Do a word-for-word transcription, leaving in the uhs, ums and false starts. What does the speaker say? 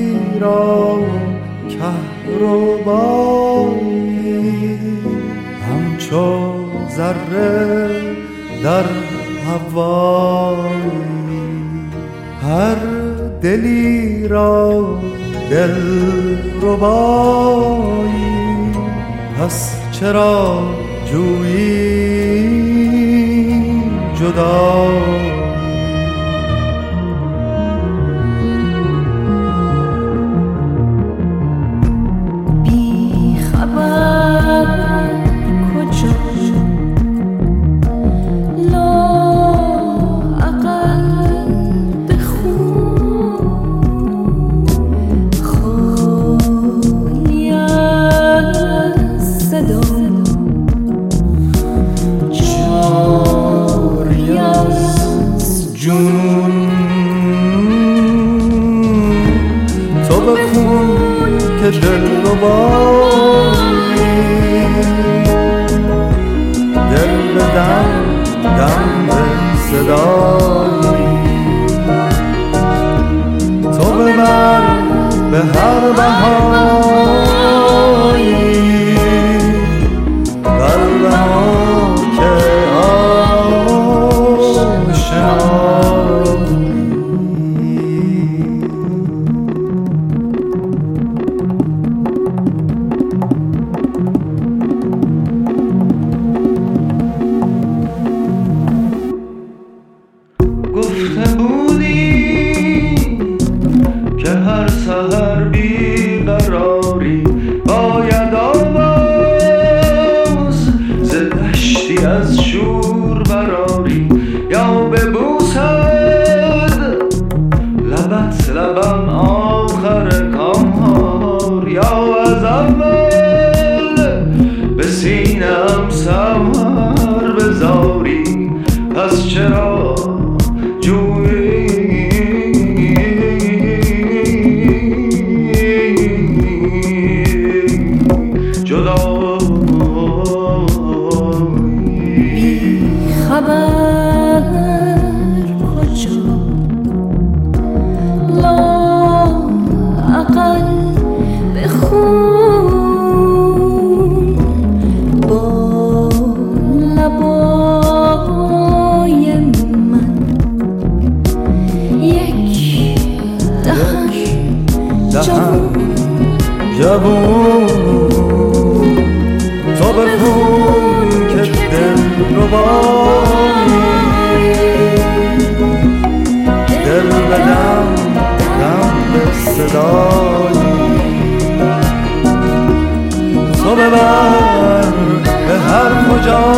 را کهربایی همچو ذره در هوایی هر دلی را دل ربایی پس چرا جویی جدایی که دل ربایی دل به دم دم به صدایی تو ببر به هر بهایی قلب ها که آشنایی گفته بودی که هر سحر بیقراری باید آواز ز دشتی از شور براری یا ببوسد لبت لبم آخر کامهار یا از اول به سینه‌ام سمر بذاری پس چرا جویی جدایی خبر کجا لااقل بخون با لبای من یک دهن جوون تو بخون که دل ربایی دل به دم دم به صدایی تو ببر به هر کجا